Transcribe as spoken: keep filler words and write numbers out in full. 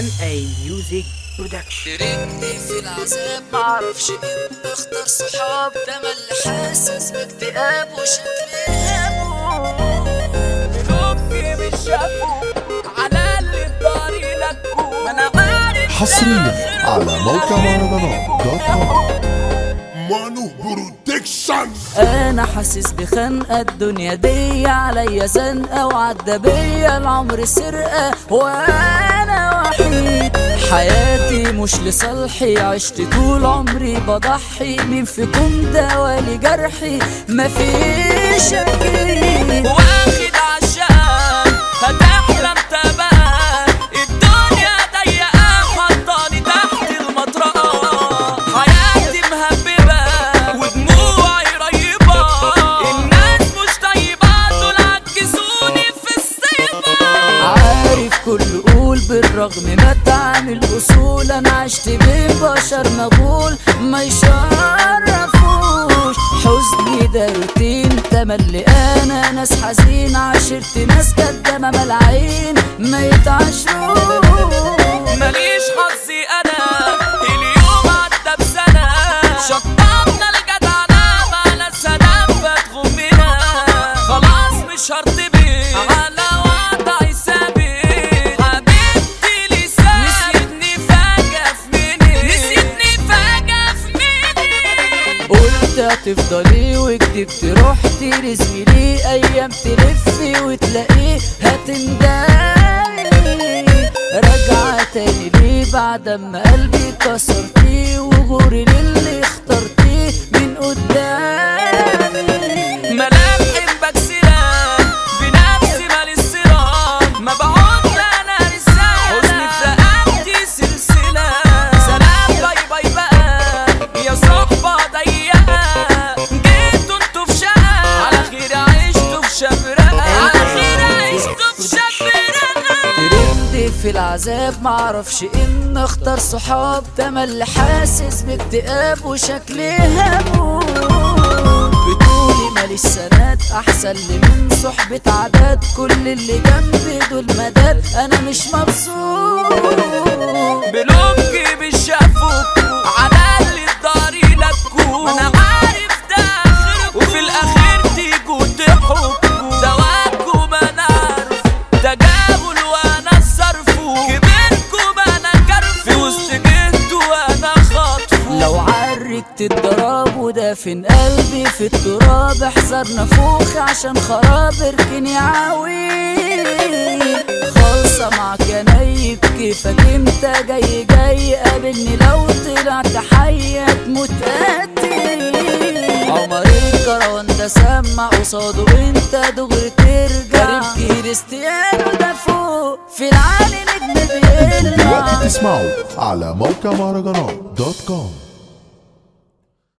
إم إيه Music Production. تركني في العذاب معرفش امتى اختار صحاب، ده اللي حاسس باكتئاب وشكلي هابو بنبكي بالشافو على اللي بضاري لكو، ما انا عارف حصريا على موقع مهرجانات دوت كوم. مانو برودكشن. انا حاسس بخنقه الدنيا دي عليا زنقه، وعدى بيا العمر سرقه وانا وحيد، حياتي مش لصالحي، عشت طول عمري بضحي، مين فيكم دوالي جرحي مفيش اكيد، واخد عشان هتحلم تبقى الدنيا ضيقه حطاني تحت المطرقه، حياتي مهببه ودموعي ريبه، الناس مش طيبه دول عكسوني في السيبه، عارف كل قول بالرغم ما تعمل اصول، انا عشت ببشر مغول ما يشرفوش، حزني ده روتين تملي، انا ناس حزين عشرت ناس كدامه ملعين ما يتعشروش، ماليش حظي انا اليوم عدى بسنه، شطبنا الجدعنه مع ناس هنفت غمنا، خلاص مش هرتبط على وضعي ثابت، حبيبتي لسه نسيتني فجأة في مني، نسيتني فجأة في مني، قلت هتفضلي وكدبت رحتي لزميلي، ايام تلفي وتلاقيه هتندمي، راجعة تاني ليه بعد ما قلبي كسرتيه، وغوري للي اخترتيه من قدامي، ملامحي بكسرة بنفسي مالي الصراط، ما بقعد انا رسالة، حزني في رقبتي سلسلة، سلام باي باي بقى يا صحبة ضيقة، جيتوا انتوا في شقة على خير عشتوا في شبرقة، على خير عشتوا في شبرقة، ترندي في العذاب معرفش ان اختار صحاب، ده اللي حاسس باكتئاب وشكلي هموت، بتقولي ماليش سند احسن لي من صحبة عدد، كل اللي جنبي دول مدد انا مش مبسوط، بنبكي بالشافوك على اللي ضاري لكو، انا عارف ده اخركو، وفي الاخير تيجوا تحكوا دواكو، ما انا عارف تجاهل وانا صرفو، كبركم انا كرفو، في وسط جهد وانا خاطفو، لو عرك تتضرب ودافن قلبي في التراب، احذر نفوخي عشان خراب اركن يا عويل، خالصة معك يا نايب كيفك انت جاي جاي قابلني، لو طلعت حي تموت قتل، عمر الكروان ده سمع قصاده انت دغري ترجع، قريب كريستيانو ده فوق في العالي نجم بيلمع. دلوقتي تسمعوا على موقع مهرجانات دوت كوم.